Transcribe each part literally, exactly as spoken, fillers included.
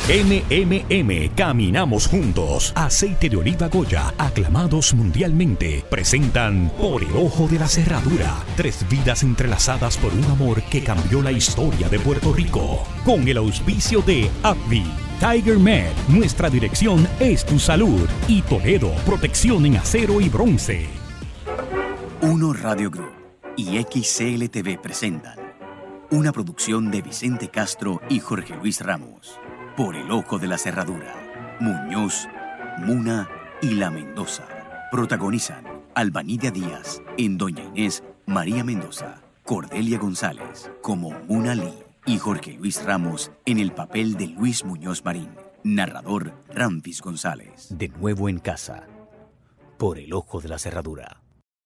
M M M, caminamos juntos. Aceite de oliva Goya, aclamados mundialmente, presentan Por el ojo de la cerradura. Tres vidas entrelazadas por un amor que cambió la historia de Puerto Rico. Con el auspicio de AbbVie, Tiger Med, nuestra dirección es tu salud. Y Toledo, protección en acero y bronce. Uno Radio Group y X C L T V presentan una producción de Vicente Castro y Jorge Luis Ramos. Por el ojo de la cerradura. Muñoz, Muna y La Mendoza. Protagonizan Albanidia Díaz en Doña Inés, María Mendoza, Cordelia González como Muna Lee y Jorge Luis Ramos en el papel de Luis Muñoz Marín. Narrador Ramfis González. De nuevo en casa. Por el ojo de la cerradura.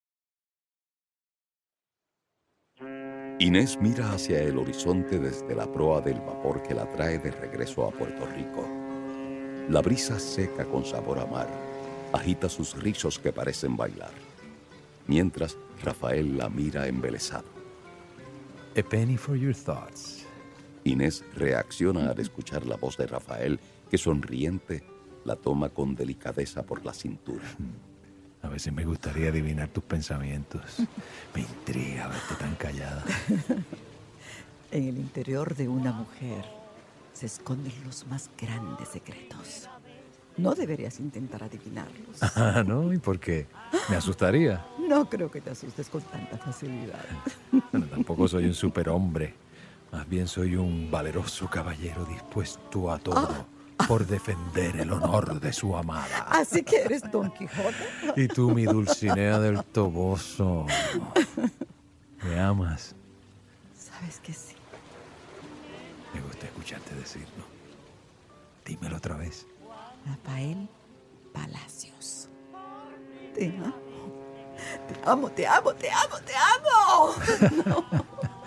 Inés mira hacia el horizonte desde la proa del vapor que la trae de regreso a Puerto Rico. La brisa seca con sabor a mar agita sus rizos que parecen bailar, mientras Rafael la mira embelesado. A penny for your thoughts. Inés reacciona al escuchar la voz de Rafael, que sonriente la toma con delicadeza por la cintura. A veces me gustaría adivinar tus pensamientos. Me intriga verte tan callada. En el interior de una mujer se esconden los más grandes secretos. No deberías intentar adivinarlos. Ah, ¿no? ¿Y por qué? Me asustaría. No creo que te asustes con tanta facilidad. Bueno, tampoco soy un superhombre. Más bien soy un valeroso caballero dispuesto a todo. Ah. Por defender el honor de su amada. Así que eres Don Quijote. Y tú, mi Dulcinea del Toboso. ¿Me amas? Sabes que sí. Me gusta escucharte decirlo. Dímelo otra vez. Rafael Palacios. Te amo. Te amo, te amo, te amo, te amo. No.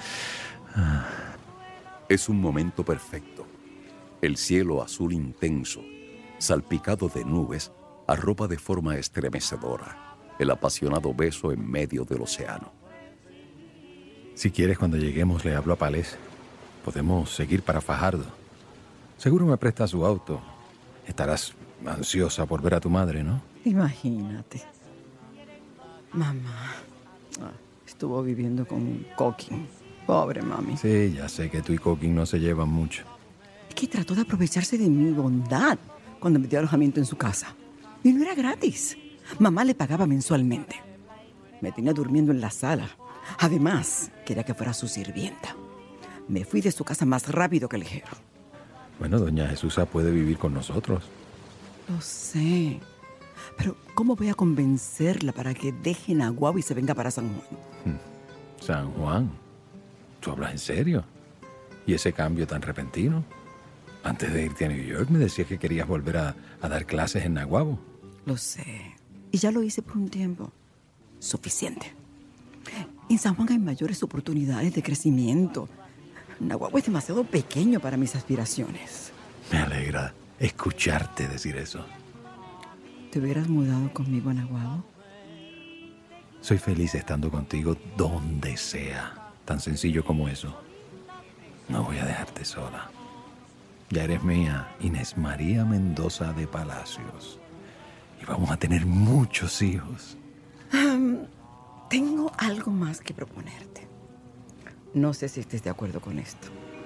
Es un momento perfecto. El cielo azul intenso, salpicado de nubes, arropa de forma estremecedora el apasionado beso en medio del océano. Si quieres, cuando lleguemos le hablo a Palés. Podemos seguir para Fajardo. Seguro me presta su auto. Estarás ansiosa por ver a tu madre, ¿no? Imagínate. Mamá estuvo viviendo con Coquín. Pobre mami. Sí, ya sé que tú y Coquín no se llevan mucho. Es que trató de aprovecharse de mi bondad cuando me dio alojamiento en su casa. Y no era gratis. Mamá le pagaba mensualmente. Me tenía durmiendo en la sala. Además, quería que fuera su sirvienta. Me fui de su casa más rápido que ligero. Bueno, doña Jesusa puede vivir con nosotros. Lo sé. Pero, ¿cómo voy a convencerla para que deje Naguabo y se venga para San Juan? ¿San Juan? ¿Tú hablas en serio? ¿Y ese cambio tan repentino? Antes de irte a New York me decías que querías volver a, a dar clases en Naguabo. Lo sé. Y ya lo hice por un tiempo. Suficiente. En San Juan hay mayores oportunidades de crecimiento. Naguabo es demasiado pequeño para mis aspiraciones. Me alegra escucharte decir eso. ¿Te hubieras mudado conmigo a Naguabo? Soy feliz estando contigo donde sea. Tan sencillo como eso. No voy a dejarte sola. Ya eres mía, Inés María Mendoza de Palacios. Y vamos a tener muchos hijos. Um, tengo algo más que proponerte. No sé si estés de acuerdo con esto.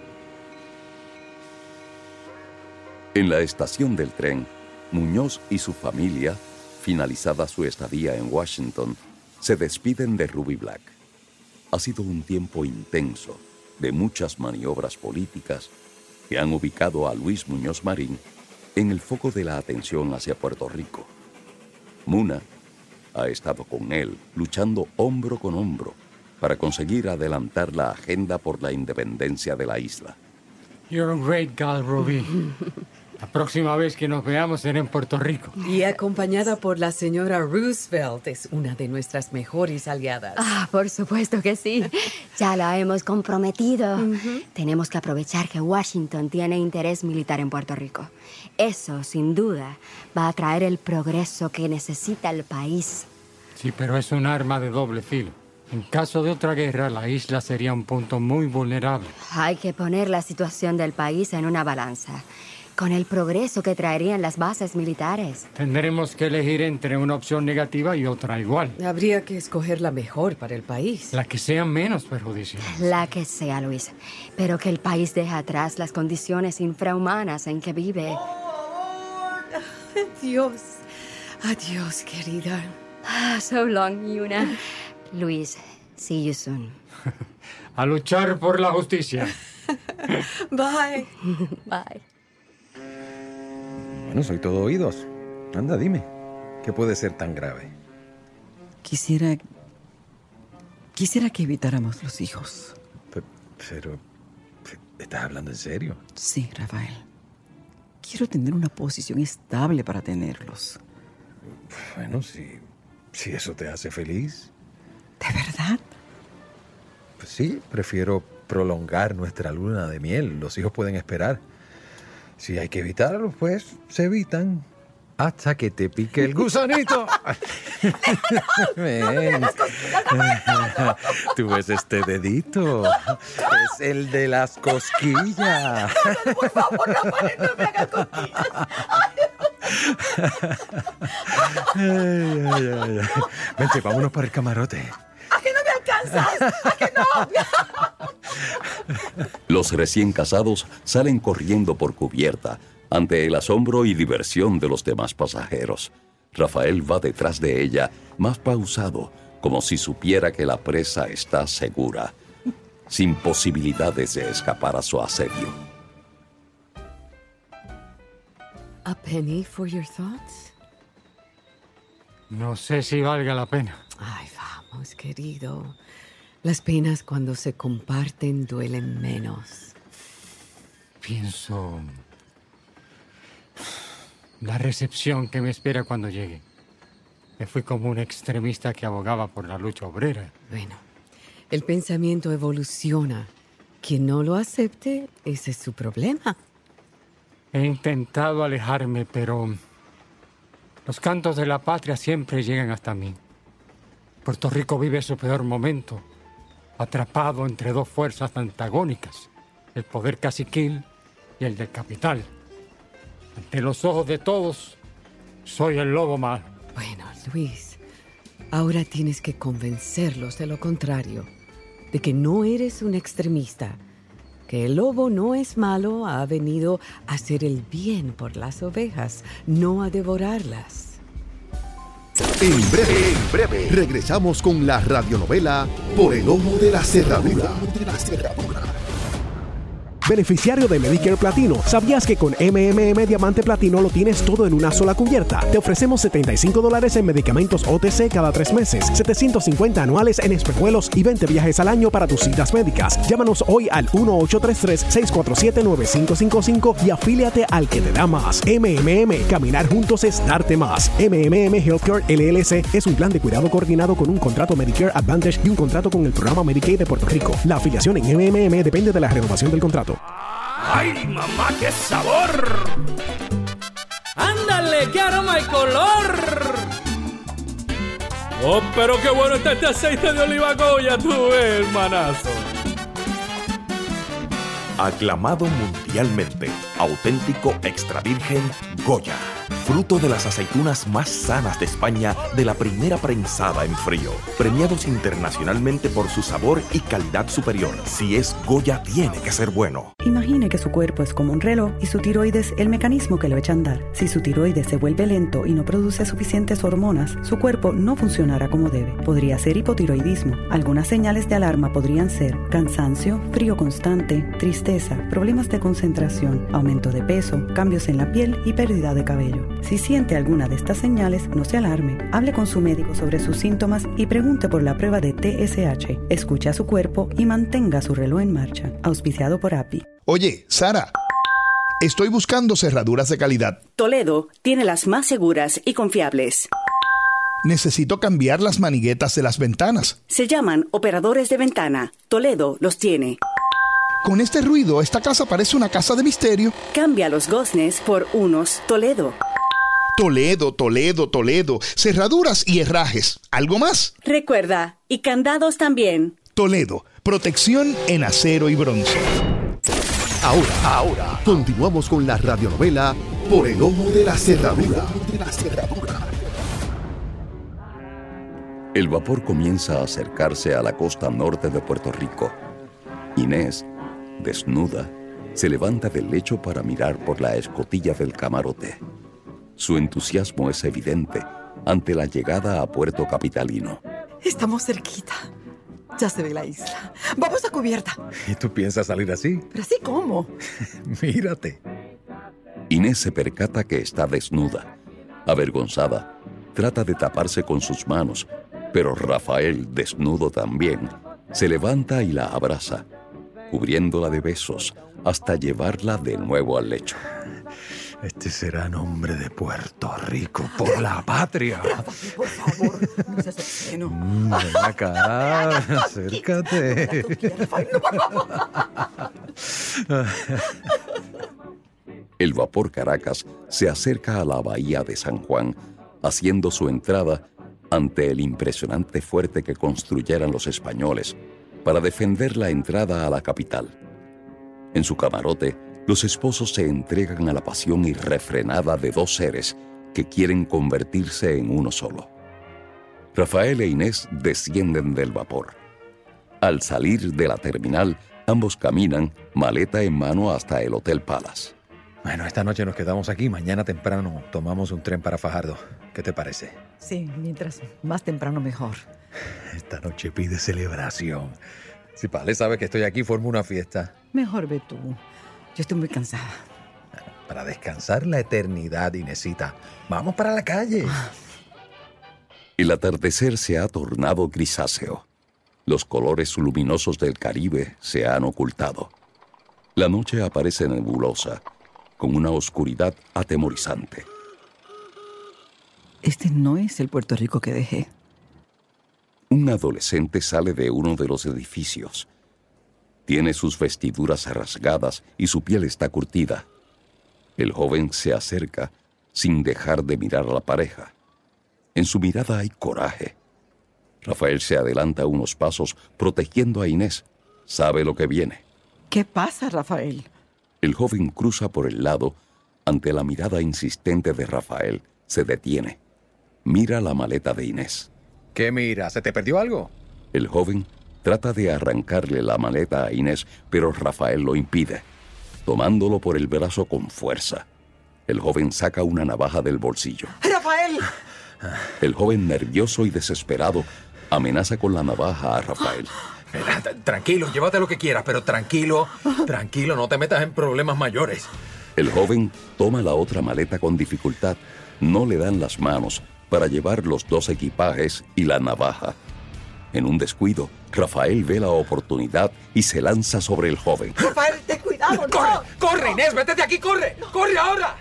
En la estación del tren, Muñoz y su familia, finalizada su estadía en Washington, se despiden de Ruby Black. Ha sido un tiempo intenso, de muchas maniobras políticas, que han ubicado a Luis Muñoz Marín en el foco de la atención hacia Puerto Rico. Muna ha estado con él, luchando hombro con hombro para conseguir adelantar la agenda por la independencia de la isla. You're a great girl, Ruby. La próxima vez que nos veamos será en Puerto Rico. Y acompañada por la señora Roosevelt, es una de nuestras mejores aliadas. Ah, por supuesto que sí. Ya la hemos comprometido. Uh-huh. Tenemos que aprovechar que Washington tiene interés militar en Puerto Rico. Eso, sin duda, va a traer el progreso que necesita el país. Sí, pero es un arma de doble filo. En caso de otra guerra, la isla sería un punto muy vulnerable. Hay que poner la situación del país en una balanza. con el progreso que traerían las bases militares. Tendremos que elegir entre una opción negativa y otra igual. Habría que escoger la mejor para el país. La que sea menos perjudicial. La que sea, Luis. Pero que el país deje atrás las condiciones infrahumanas en que vive. Oh, adiós. Adiós, querida. Ah, so long, Yuna. Luis, see you soon. A luchar por la justicia. Bye. Bye. Bueno, soy todo oídos. Anda, dime. ¿Qué puede ser tan grave? Quisiera... Quisiera que evitáramos los hijos. Pero... pero ¿estás hablando en serio? Sí, Rafael. Quiero tener una posición estable para tenerlos. Bueno, si... si eso te hace feliz. ¿De verdad? Pues sí, prefiero prolongar nuestra luna de miel. Los hijos pueden esperar. Si hay que evitarlos, pues se evitan. Hasta que te pique el gusanito. Ven. Tú ves este dedito. Es el de las cosquillas. Por favor, Rafael, no me hagas cosquillas. Ay, ay, ay, ay. Vente, vámonos para el camarote. ¿A que no me alcanzas? ¿A que no? Los recién casados salen corriendo por cubierta ante el asombro y diversión de los demás pasajeros. Rafael va detrás de ella, más pausado, como si supiera que la presa está segura, sin posibilidades de escapar a su asedio. A penny for your thoughts? No sé si valga la pena. Ay, vamos, querido. Las penas cuando se comparten duelen menos. Pienso... la recepción que me espera cuando llegue. Me fui como un extremista que abogaba por la lucha obrera. Bueno, el pensamiento evoluciona. Quien no lo acepte, ese es su problema. He intentado alejarme, pero los cantos de la patria siempre llegan hasta mí. Puerto Rico vive su peor momento, atrapado entre dos fuerzas antagónicas, el poder caciquil y el del capital. Ante los ojos de todos, soy el lobo malo. Bueno, Luis, ahora tienes que convencerlos de lo contrario, de que no eres un extremista, que el lobo no es malo, ha venido a hacer el bien por las ovejas, no a devorarlas. En breve, en breve, regresamos con la radionovela Por el Ojo de la Cerradura. Beneficiario de Medicare Platino, ¿sabías que con M M M Diamante Platino lo tienes todo en una sola cubierta? Te ofrecemos setenta y cinco dólares en medicamentos O T C cada tres meses, setecientos cincuenta anuales en espejuelos y veinte viajes al año para tus citas médicas. Llámanos hoy al uno ocho tres tres, seis cuatro siete, nueve cinco cinco cinco y afíliate al que te da más. M M M, caminar juntos es darte más. M M M Healthcare L L C es un plan de cuidado coordinado con un contrato Medicare Advantage y un contrato con el programa Medicaid de Puerto Rico. La afiliación en M M M depende de la renovación del contrato. ¡Ay, mamá, qué sabor! ¡Ándale, qué aroma y color! ¡Oh, pero qué bueno está este aceite de oliva Goya, tú ves, hermanazo! Aclamado mundialmente, auténtico extra virgen Goya, fruto de las aceitunas más sanas de España de la primera prensada en frío, premiados internacionalmente por su sabor y calidad superior. Si es Goya, tiene que ser bueno. Imagine que su cuerpo es como un reloj y su tiroides el mecanismo que lo echa a andar. Si su tiroides se vuelve lento y no produce suficientes hormonas, su cuerpo no funcionará como debe. Podría ser hipotiroidismo. Algunas señales de alarma podrían ser cansancio, frío constante, tristeza, problemas de concentración, aumento de peso, cambios en la piel y pérdida de cabello. Si siente alguna de estas señales, no se alarme. Hable con su médico sobre sus síntomas y pregunte por la prueba de T S H. Escuche a su cuerpo y mantenga su reloj en marcha. Auspiciado por A P I. Oye, Sara, estoy buscando cerraduras de calidad. Toledo tiene las más seguras y confiables. Necesito cambiar las maniguetas de las ventanas. Se llaman operadores de ventana. Toledo los tiene. Con este ruido, esta casa parece una casa de misterio. Cambia los goznes por unos Toledo. Toledo, Toledo, Toledo. Cerraduras y herrajes. ¿Algo más? Recuerda, y candados también. Toledo, protección en acero y bronce. Ahora, ahora, continuamos con la radionovela Por el ojo de la cerradura. El vapor comienza a acercarse a la costa norte de Puerto Rico. Inés, desnuda, se levanta del lecho para mirar por la escotilla del camarote. Su entusiasmo es evidente ante la llegada a Puerto Capitalino. Estamos cerquita. Ya se ve la isla. Vamos a cubierta. ¿Y tú piensas salir así? ¿Pero así cómo? Mírate. Inés se percata que está desnuda. Avergonzada, trata de taparse con sus manos, pero Rafael, desnudo también, se levanta y la abraza, cubriéndola de besos hasta llevarla de nuevo al lecho. Este será nombre de Puerto Rico por la patria. Por favor, no seas obsceno. Mm, ven acá, acércate. El vapor Caracas se acerca a la bahía de San Juan, haciendo su entrada ante el impresionante fuerte que construyeran los españoles para defender la entrada a la capital. En su camarote, los esposos se entregan a la pasión irrefrenada de dos seres que quieren convertirse en uno solo. Rafael e Inés descienden del vapor. Al salir de la terminal, ambos caminan, maleta en mano, hasta el Hotel Palace. Bueno, esta noche nos quedamos aquí. Mañana temprano tomamos un tren para Fajardo. ¿Qué te parece? Sí, mientras más temprano mejor. Esta noche pide celebración. Si Pale sabe que estoy aquí, formo una fiesta. Mejor ve tú. Yo estoy muy cansada. Para descansar la eternidad, Inesita. Vamos para la calle. El atardecer se ha tornado grisáceo. Los colores luminosos del Caribe se han ocultado. La noche aparece nebulosa, con una oscuridad atemorizante. Este no es el Puerto Rico que dejé. Un adolescente sale de uno de los edificios. Tiene sus vestiduras rasgadas y su piel está curtida. El joven se acerca sin dejar de mirar a la pareja. En su mirada hay coraje. Rafael se adelanta unos pasos protegiendo a Inés. Sabe lo que viene. ¿Qué pasa, Rafael? El joven cruza por el lado. Ante la mirada insistente de Rafael, se detiene. Mira la maleta de Inés. ¿Qué mira? ¿Se te perdió algo? El joven trata de arrancarle la maleta a Inés, pero Rafael lo impide, tomándolo por el brazo con fuerza. El joven saca una navaja del bolsillo. ¡Rafael! El joven, nervioso y desesperado, amenaza con la navaja a Rafael. Mira, tranquilo, llévate lo que quieras, pero tranquilo, tranquilo, no te metas en problemas mayores. El joven toma la otra maleta con dificultad. No le dan las manos para llevar los dos equipajes y la navaja. En un descuido, Rafael ve la oportunidad y se lanza sobre el joven. ¡Rafael, ten cuidado! ¡No! ¡Corre! ¡Corre, Inés! ¡Vete de aquí! ¡Corre! ¡Corre ahora!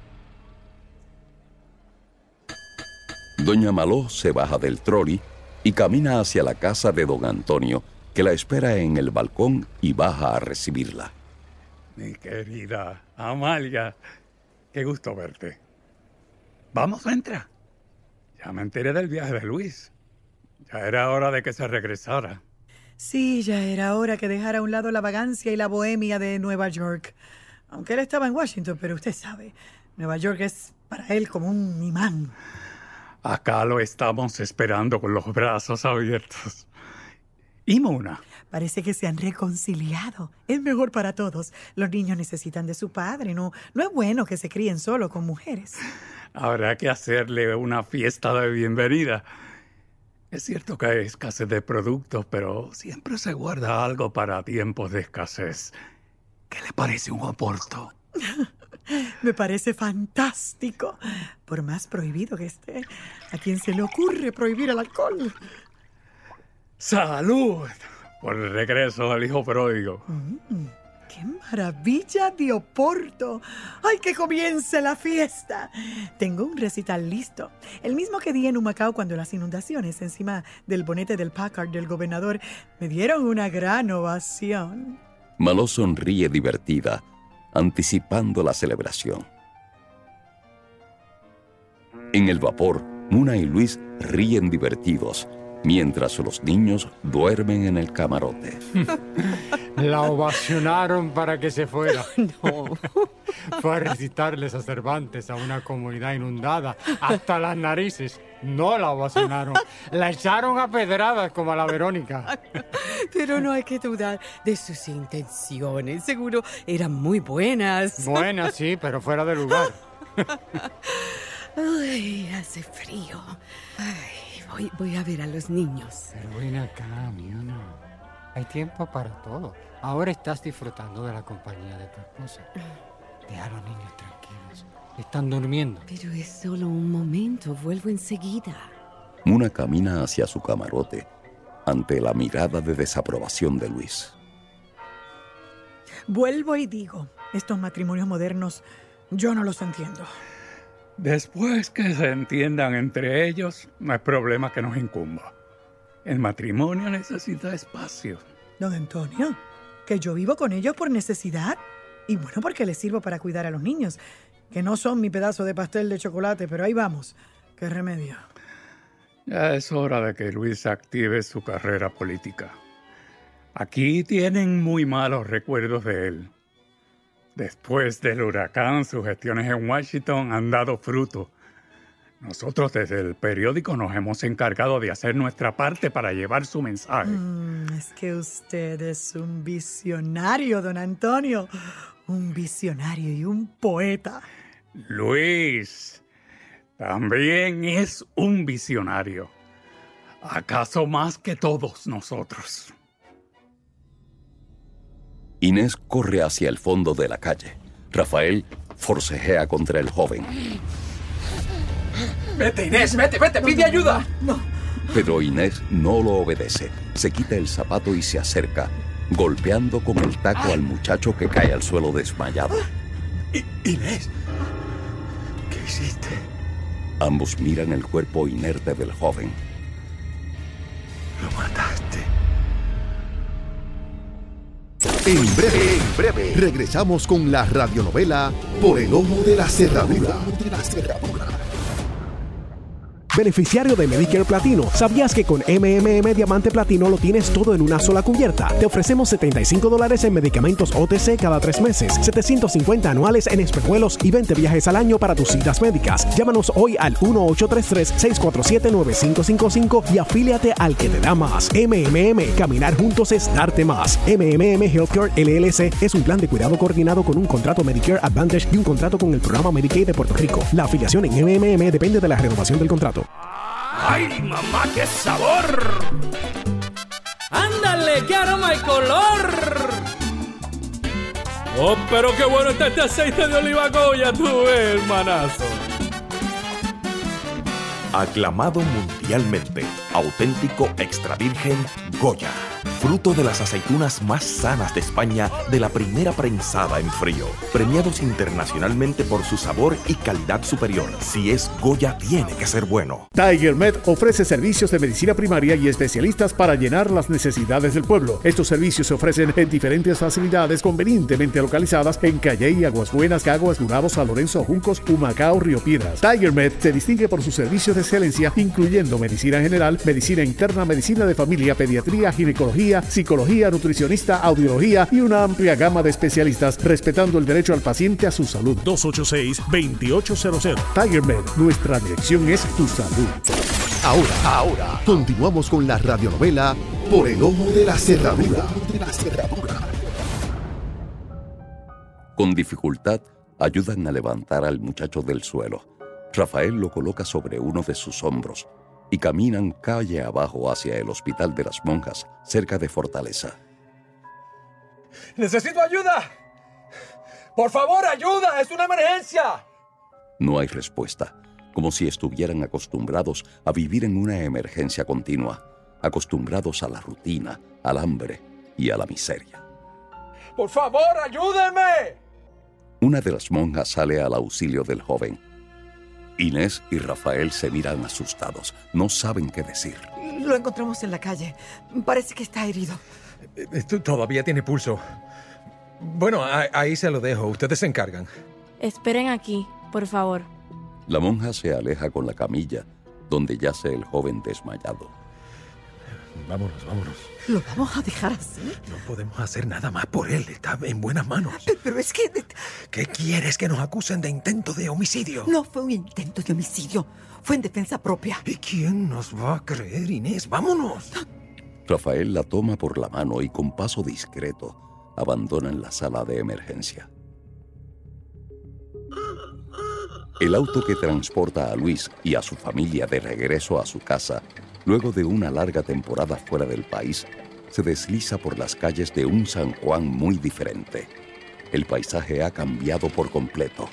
Doña Maló se baja del trolley y camina hacia la casa de don Antonio, que la espera en el balcón y baja a recibirla. Mi querida Amalia, qué gusto verte. Vamos, entra. Ya me enteré del viaje de Luis. Ya era hora de que se regresara. Sí, ya era hora que dejara a un lado la vagancia y la bohemia de Nueva York. Aunque él estaba en Washington, pero usted sabe, Nueva York es para él como un imán. Acá lo estamos esperando con los brazos abiertos. ¿Y Mona? Parece que se han reconciliado. Es mejor para todos. Los niños necesitan de su padre. No, no es bueno que se críen solo con mujeres. Habrá que hacerle una fiesta de bienvenida. Es cierto que hay escasez de productos, pero siempre se guarda algo para tiempos de escasez. ¿Qué le parece un oporto? Me parece fantástico. Por más prohibido que esté, ¿a quién se le ocurre prohibir el alcohol? ¡Salud! Por el regreso del hijo pródigo. Mm, ¡Qué maravilla de Oporto! ¡Ay, que comience la fiesta! Tengo un recital listo. El mismo que di en Humacao cuando las inundaciones encima del bonete del Packard del gobernador me dieron una gran ovación. Maló sonríe divertida, anticipando la celebración. En el vapor, Muna y Luis ríen divertidos, mientras los niños duermen en el camarote. La ovacionaron para que se fuera. No. Fue a recitarles a Cervantes a una comunidad inundada hasta las narices. No la ovacionaron. La echaron a pedradas como a la Verónica. Pero no hay que dudar de sus intenciones. Seguro eran muy buenas. Buenas, sí, pero fuera de lugar. Ay, hace frío. Ay, voy, voy a ver a los niños. Pero ven acá, Miona. Hay tiempo para todo. Ahora estás disfrutando de la compañía de tu esposa. Deja a los niños tranquilos. Están durmiendo. Pero es solo un momento. Vuelvo enseguida. Muna camina hacia su camarote ante la mirada de desaprobación de Luis. Vuelvo y digo, estos matrimonios modernos, yo no los entiendo. Después que se entiendan entre ellos, no hay problema que nos incumba. El matrimonio necesita espacio. Don Antonio, que yo vivo con ellos por necesidad y bueno, porque les sirvo para cuidar a los niños, que no son mi pedazo de pastel de chocolate, pero ahí vamos. ¿Qué remedio? Ya es hora de que Luis active su carrera política. Aquí tienen muy malos recuerdos de él. Después del huracán, sus gestiones en Washington han dado fruto. Nosotros desde el periódico nos hemos encargado de hacer nuestra parte para llevar su mensaje. Mm, es que usted es un visionario, don Antonio. Un visionario y un poeta. Luis también es un visionario. ¿Acaso más que todos nosotros? Inés corre hacia el fondo de la calle. Rafael forcejea contra el joven. ¡Vete, Inés! ¡Vete, vete! ¡Pide ayuda! No. Pero Inés no lo obedece. Se quita el zapato y se acerca, golpeando con el taco al muchacho que cae al suelo desmayado. I- Inés, ¿qué hiciste? Ambos miran el cuerpo inerte del joven. Lo mataste. En breve, en breve, regresamos con la radionovela Por el Ojo de la Cerradura. Beneficiario de Medicare Platino, ¿sabías que con M M M Diamante Platino lo tienes todo en una sola cubierta? Te ofrecemos setenta y cinco dólares en medicamentos O T C cada tres meses, setecientos cincuenta anuales en espejuelos y veinte viajes al año para tus citas médicas. Llámanos hoy al uno ocho tres tres, seis cuatro siete, nueve cinco cinco cinco y afíliate al que te da más. M M M, caminar juntos es darte más. M M M Healthcare L L C es un plan de cuidado coordinado con un contrato Medicare Advantage y un contrato con el programa Medicaid de Puerto Rico. La afiliación en M M M depende de la renovación del contrato. ¡Ay, mamá, qué sabor! ¡Ándale, qué aroma y color! ¡Oh, pero qué bueno está este aceite de oliva Goya, tú, hermanazo! Aclamado mundialmente, auténtico extra virgen Goya, fruto de las aceitunas más sanas de España de la primera prensada en frío, premiados internacionalmente por su sabor y calidad superior. Si es Goya, tiene que ser bueno. TigerMed ofrece servicios de medicina primaria y especialistas para llenar las necesidades del pueblo. Estos servicios se ofrecen en diferentes facilidades convenientemente localizadas en Calley, Aguas Buenas, Caguas, Gurabo, San Lorenzo, Juncos, Humacao, Río Piedras. TigerMed se distingue por sus servicios de excelencia, incluyendo medicina general, medicina interna, medicina de familia, pediatría, ginecología, psicología, nutricionista, audiología y una amplia gama de especialistas, respetando el derecho al paciente a su salud. dos ocho seis, dos ocho cero cero. TigerMed, nuestra dirección es tu salud. Ahora, ahora, continuamos con la radionovela Por el Ojo de la Cerradura. Con dificultad, ayudan a levantar al muchacho del suelo. Rafael lo coloca sobre uno de sus hombros y caminan calle abajo hacia el Hospital de las Monjas, cerca de Fortaleza. ¡Necesito ayuda! ¡Por favor, ayuda! ¡Es una emergencia! No hay respuesta, como si estuvieran acostumbrados a vivir en una emergencia continua, acostumbrados a la rutina, al hambre y a la miseria. ¡Por favor, ayúdenme! Una de las monjas sale al auxilio del joven. Inés y Rafael se miran asustados. No saben qué decir. Lo encontramos en la calle. Parece que está herido. Todavía tiene pulso. Bueno, ahí se lo dejo. Ustedes se encargan. Esperen aquí, por favor. La monja se aleja con la camilla, donde yace el joven desmayado. vámonos, vámonos. ¿Lo vamos a dejar así? No podemos hacer nada más por él. Está en buenas manos. Pero, pero es que... ¿Qué quieres? ¿Que nos acusen de intento de homicidio? No fue un intento de homicidio. Fue en defensa propia. ¿Y quién nos va a creer, Inés? ¡Vámonos! Rafael la toma por la mano y con paso discreto abandonan la sala de emergencia. El auto que transporta a Luis y a su familia de regreso a su casa, luego de una larga temporada fuera del país, se desliza por las calles de un San Juan muy diferente. El paisaje ha cambiado por completo.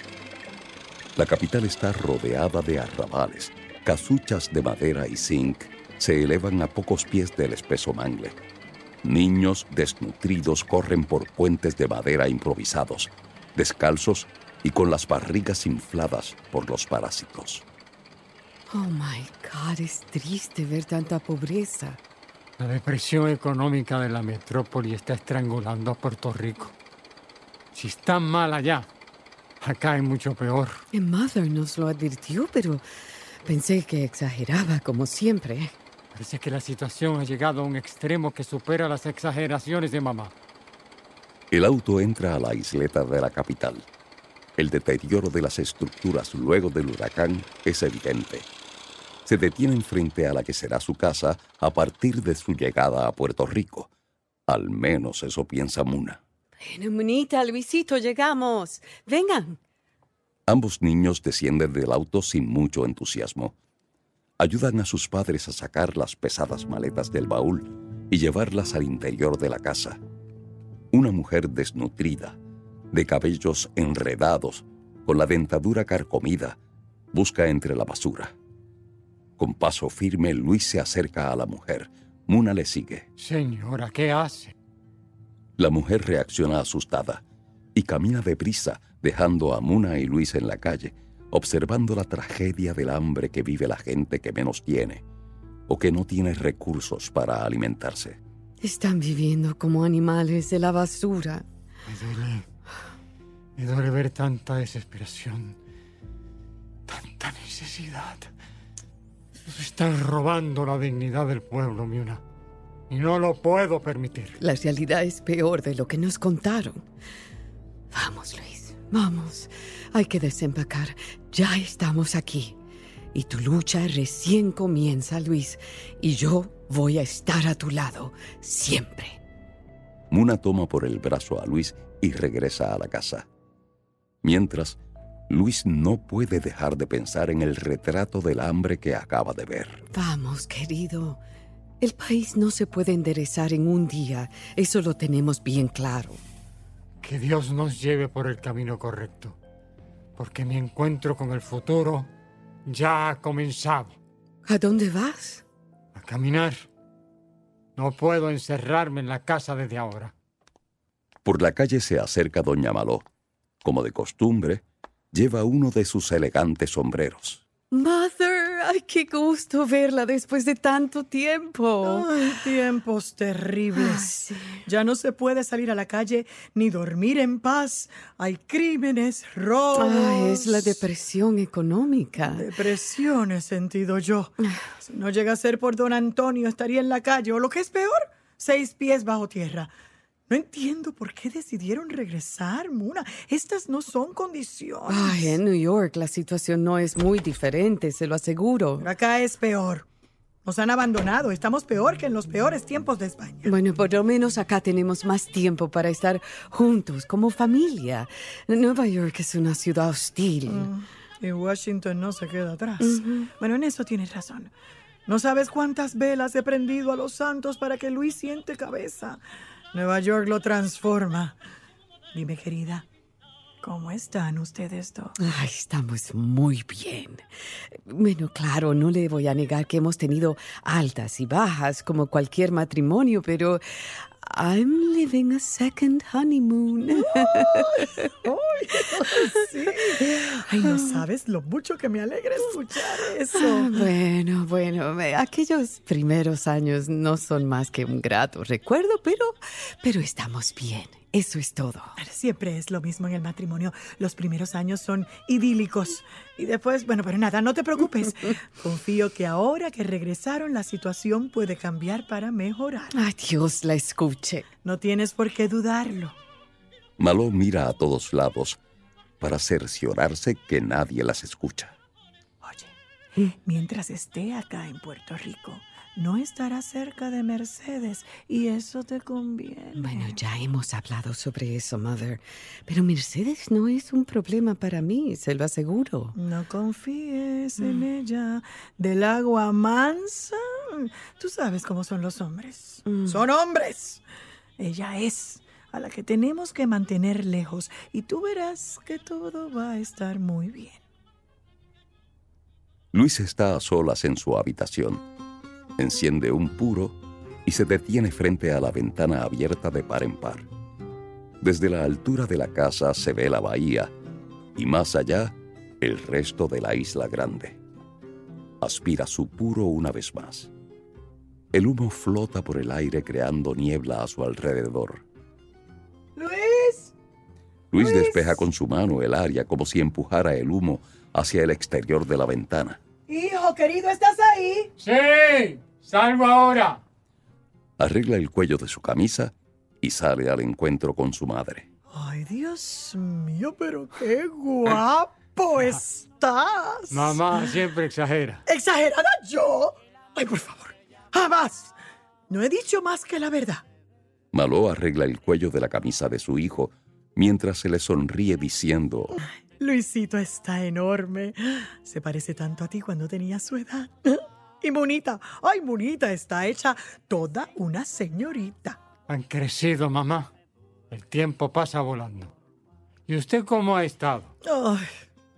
La capital está rodeada de arrabales. Casuchas de madera y zinc se elevan a pocos pies del espeso mangle. Niños desnutridos corren por puentes de madera improvisados, descalzos y con las barrigas infladas por los parásitos. Oh my God, es triste ver tanta pobreza. La depresión económica de la metrópoli está estrangulando a Puerto Rico. Si está mal allá, acá hay mucho peor. Mi Mother nos lo advirtió, pero pensé que exageraba como siempre. Parece que la situación ha llegado a un extremo que supera las exageraciones de mamá. El auto entra a la isleta de la capital. El deterioro de las estructuras luego del huracán es evidente. Se detienen frente a la que será su casa a partir de su llegada a Puerto Rico. Al menos eso piensa Muna. Bueno, Munita, Luisito, llegamos. Vengan. Ambos niños descienden del auto sin mucho entusiasmo. Ayudan a sus padres a sacar las pesadas maletas del baúl y llevarlas al interior de la casa. Una mujer desnutrida, de cabellos enredados, con la dentadura carcomida, busca entre la basura. Con paso firme, Luis se acerca a la mujer. Muna le sigue. Señora, ¿qué hace? La mujer reacciona asustada y camina deprisa, dejando a Muna y Luis en la calle, observando la tragedia del hambre que vive la gente que menos tiene o que no tiene recursos para alimentarse. Están viviendo como animales de la basura. Me duele, me duele ver tanta desesperación, tanta necesidad. Están robando la dignidad del pueblo, Muna, y no lo puedo permitir. La realidad es peor de lo que nos contaron. Vamos, Luis, vamos. Hay que desempacar. Ya estamos aquí. Y tu lucha recién comienza, Luis. Y yo voy a estar a tu lado, siempre. Muna toma por el brazo a Luis y regresa a la casa. Mientras, Luis no puede dejar de pensar en el retrato del hambre que acaba de ver. Vamos, querido. El país no se puede enderezar en un día. Eso lo tenemos bien claro. Que Dios nos lleve por el camino correcto, porque mi encuentro con el futuro ya ha comenzado. ¿A dónde vas? A caminar. No puedo encerrarme en la casa desde ahora. Por la calle se acerca doña Maló. Como de costumbre, lleva uno de sus elegantes sombreros. Mother, ay, qué gusto verla después de tanto tiempo. Ay, tiempos terribles. Ah, sí. Ya no se puede salir a la calle ni dormir en paz. Hay crímenes, robos. Ah, es la depresión económica. Depresión he sentido yo. Si no llega a ser por don Antonio, estaría en la calle. O lo que es peor, seis pies bajo tierra. No entiendo por qué decidieron regresar, Muna. Estas no son condiciones. Ay, en New York la situación no es muy diferente, se lo aseguro. Pero acá es peor. Nos han abandonado. Estamos peor que en los peores tiempos de España. Bueno, por lo menos acá tenemos más tiempo para estar juntos, como familia. Nueva York es una ciudad hostil. Mm, y Washington no se queda atrás. Uh-huh. Bueno, en eso tienes razón. No sabes cuántas velas he prendido a los santos para que Luis siente cabeza. Nueva York lo transforma. Dime, querida, ¿cómo están ustedes dos? Ay, estamos muy bien. Bueno, claro, no le voy a negar que hemos tenido altas y bajas como cualquier matrimonio, pero I'm living a second honeymoon. Ay, ay, sí. Ay, no sabes lo mucho que me alegra escuchar eso. Ah, bueno, bueno, aquellos primeros años no son más que un grato recuerdo, pero, pero estamos bien. Eso es todo. Siempre es lo mismo en el matrimonio. Los primeros años son idílicos. Y después, bueno, pero nada, no te preocupes. Confío que ahora que regresaron, la situación puede cambiar para mejorar. Ay, Dios la escuche. No tienes por qué dudarlo. Maló mira a todos lados para cerciorarse que nadie las escucha. Oye, mientras esté acá en Puerto Rico, no estará cerca de Mercedes y eso te conviene. Bueno, ya hemos hablado sobre eso, Mother. Pero Mercedes no es un problema para mí, se lo aseguro. No confíes en mm. ella. Del agua mansa. Tú sabes cómo son los hombres. Mm. ¡Son hombres! Ella es a la que tenemos que mantener lejos y tú verás que todo va a estar muy bien. Luis está a solas en su habitación. Enciende un puro y se detiene frente a la ventana abierta de par en par. Desde la altura de la casa se ve la bahía y más allá el resto de la isla grande. Aspira su puro una vez más. El humo flota por el aire creando niebla a su alrededor. ¡Luis! Luis, Luis despeja con su mano el área como si empujara el humo hacia el exterior de la ventana. Hijo querido, ¿estás ahí? ¡Sí! ¡Salgo ahora! Arregla el cuello de su camisa y sale al encuentro con su madre. ¡Ay, Dios mío, pero qué guapo estás! Mamá siempre exagera. ¿Exagerada yo? ¡Ay, por favor! ¡Jamás! No he dicho más que la verdad. Maló arregla el cuello de la camisa de su hijo mientras se le sonríe diciendo... Luisito está enorme. Se parece tanto a ti cuando tenía su edad. Y Munita, ay, Munita está hecha toda una señorita. Han crecido, mamá. El tiempo pasa volando. ¿Y usted cómo ha estado? Ay,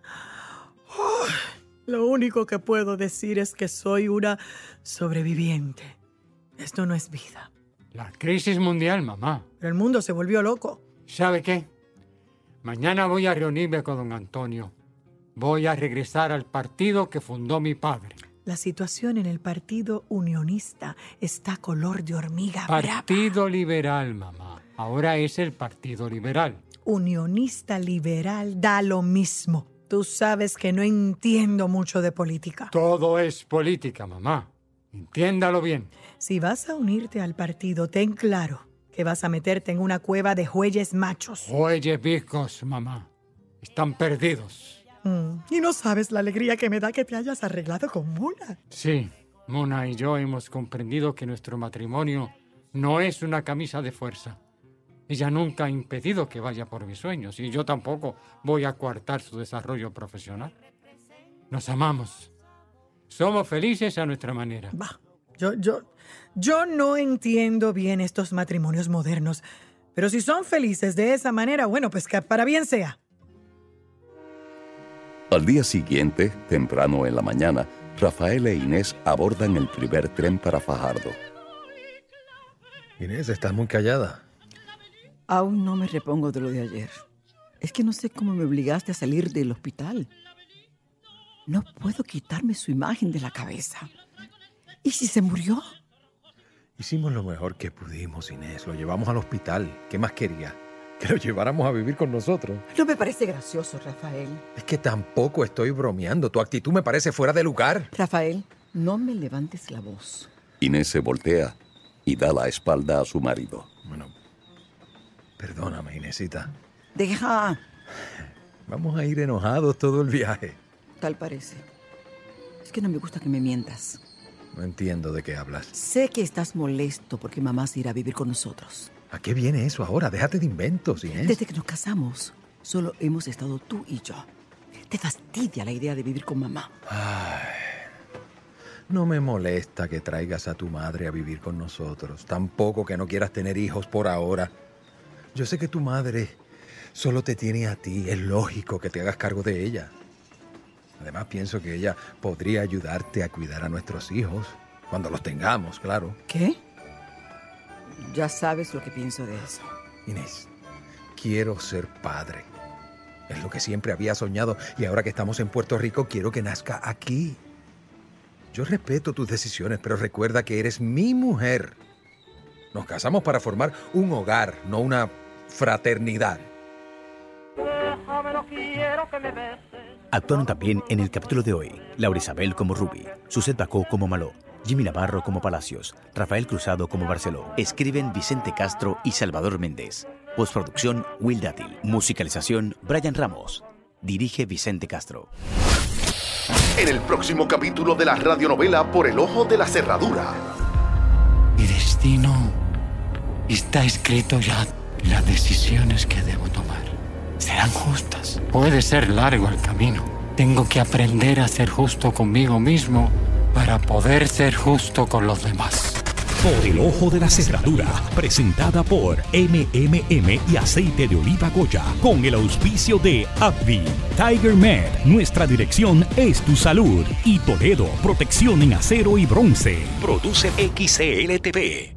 ay, lo único que puedo decir es que soy una sobreviviente. Esto no es vida. La crisis mundial, mamá. El mundo se volvió loco. ¿Sabe qué? Mañana voy a reunirme con don Antonio. Voy a regresar al partido que fundó mi padre. La situación en el Partido Unionista está color de hormiga brava. Partido Liberal, mamá. Ahora es el Partido Liberal. Unionista liberal da lo mismo. Tú sabes que no entiendo mucho de política. Todo es política, mamá. Entiéndalo bien. Si vas a unirte al partido, ten claro que vas a meterte en una cueva de jueyes machos. Jueyes viejos, mamá. Están perdidos. Mm. Y no sabes la alegría que me da que te hayas arreglado con Mona. Sí, Mona y yo hemos comprendido que nuestro matrimonio no es una camisa de fuerza. Ella nunca ha impedido que vaya por mis sueños y yo tampoco voy a coartar su desarrollo profesional. Nos amamos. Somos felices a nuestra manera. Bah, yo, yo, yo no entiendo bien estos matrimonios modernos, pero si son felices de esa manera, bueno, pues que para bien sea. Al día siguiente, temprano en la mañana, Rafael e Inés abordan el primer tren para Fajardo. Inés, estás muy callada. Aún no me repongo de lo de ayer. Es que no sé cómo me obligaste a salir del hospital. No puedo quitarme su imagen de la cabeza. ¿Y si se murió? Hicimos lo mejor que pudimos, Inés. Lo llevamos al hospital. ¿Qué más quería? Que lo lleváramos a vivir con nosotros. No me parece gracioso, Rafael. Es que tampoco estoy bromeando. Tu actitud me parece fuera de lugar. Rafael, no me levantes la voz. Inés se voltea y da la espalda a su marido. Bueno, perdóname, Inésita. Deja. Vamos a ir enojados todo el viaje. Tal parece. Es que no me gusta que me mientas. No entiendo de qué hablas. Sé que estás molesto porque mamá se irá a vivir con nosotros. ¿A qué viene eso ahora? Déjate de inventos, Inés. Desde que nos casamos, solo hemos estado tú y yo. Te fastidia la idea de vivir con mamá. Ay, no me molesta que traigas a tu madre a vivir con nosotros. Tampoco que no quieras tener hijos por ahora. Yo sé que tu madre solo te tiene a ti. Es lógico que te hagas cargo de ella. Además, pienso que ella podría ayudarte a cuidar a nuestros hijos. Cuando los tengamos, claro. ¿Qué? Ya sabes lo que pienso de eso. Inés, quiero ser padre. Es lo que siempre había soñado y ahora que estamos en Puerto Rico quiero que nazca aquí. Yo respeto tus decisiones, pero recuerda que eres mi mujer. Nos casamos para formar un hogar, no una fraternidad. Actuaron también en el capítulo de hoy Laura Isabel como Ruby, Suzette Bacó como Maló, Jimmy Navarro como Palacios, Rafael Cruzado como Barceló. Escriben Vicente Castro y Salvador Méndez. Postproducción Will Dátil. Musicalización Brian Ramos. Dirige Vicente Castro. En el próximo capítulo de la radionovela Por el Ojo de la Cerradura. Mi destino está escrito ya. Las decisiones que debo tomar serán justas. Puede ser largo el camino. Tengo que aprender a ser justo conmigo mismo para poder ser justo con los demás. Por el Ojo de la Cerradura, presentada por M M M y Aceite de Oliva Goya, con el auspicio de AbbVie, Tiger Med, nuestra dirección es tu salud, y Toledo, protección en acero y bronce. Produce X C L T V.